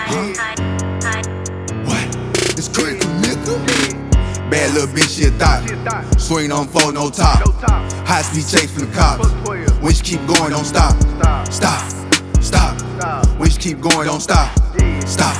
What? It's critical, nigga. Bad little bitch, she a thot. Swing on four, no top. High speed chase from the cops. When she keep going, don't stop. Stop, stop. When she keep going, don't stop. Stop,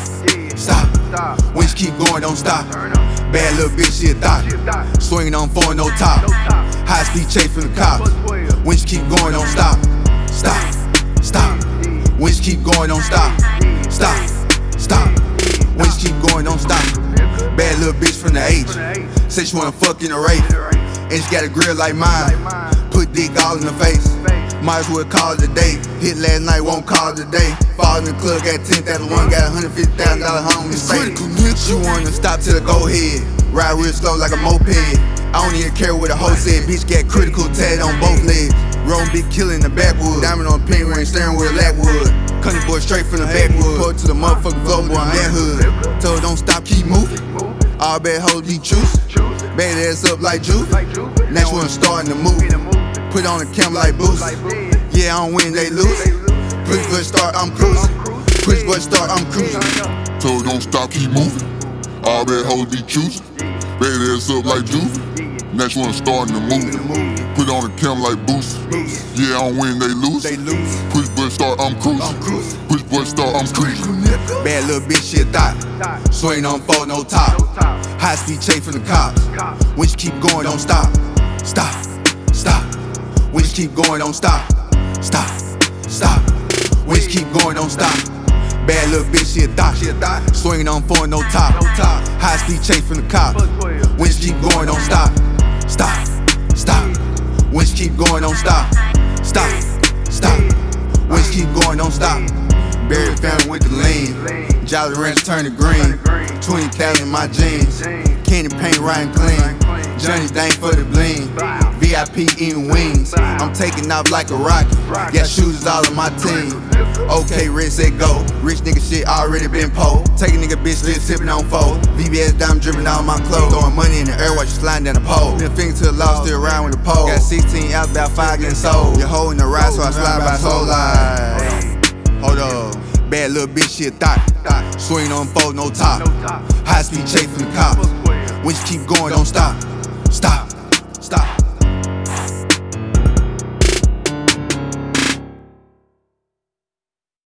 stop. When she keep going, don't stop. Bad little bitch, she a thot. Swinging on four, no top. High speed chase from the cops. When she keep going, don't stop. Stop, stop. When she keep going, don't stop. Stop, stop. When she keep going, don't stop. Bad little bitch from the H. Say she wanna fuck in a race. And she got a grill like mine. Put dick all in the face. Might as well call it a day. Hit last night, won't call it a day. Fall in the club, got 10,000, one got $150,000 home in space. She wanna stop till I go ahead. Ride real slow like a moped. I don't even care what a hoe said. Bitch got critical tatted on both legs. Roll big killer in the backwood. Diamond on pink ring, steering wheel Lackwood. Country boy straight from the backwood. Pull to the motherfucking floor, boy, I'm that hood. Told her don't stop, keep moving. All bad hoes be choosing. Bad ass up like juice. Next one starting to move. Put on the camera like boost. Yeah, I don't win, they lose. Push button start, I'm cruising. Push button start, I'm cruising. Told don't stop, keep moving. All bad hoes be choosing. Bad ass up like juice. Next one starting to move. Put on the camera like boost. Yeah, I don't win, they lose. Push button start, I'm cruising. Push button start, I'm cruising. Bad little bitch, she a thot. Swing on four, no top. High speed chase from the cops. When she keep going, don't stop. Stop, stop. When she keep going, don't stop. Stop, stop. When she keep going, don't stop. Bad little bitch, she a thot. Swinging on four, no top. High speed chase from the cops. When she keep going, don't stop. Stop, stop. When she keep going, don't stop. Stop, stop. When she keep going, don't stop. Barry family with the lean. Jolly Ranch turn to green. 20,000 in my jeans. Candy paint riding clean. Johnny Dang for the bling. VIP eating wings. I'm taking off like a rocket. Got shooters all on my team. Okay, Red said go. Rich nigga shit already been pulled. Take a nigga bitch still sipping on four. VVS diamond dripping out my clothes. Throwing money in the air while you sliding down the pole. Been a finger to the law, still around with the pole. Got 16 out, about 5 getting sold. You're holding the ride, so I slide by soul line. Hold up. Bad little bitch, she a thot. Swing on four, no top. High speed chase from the cops. When she keep going, don't stop. Stop.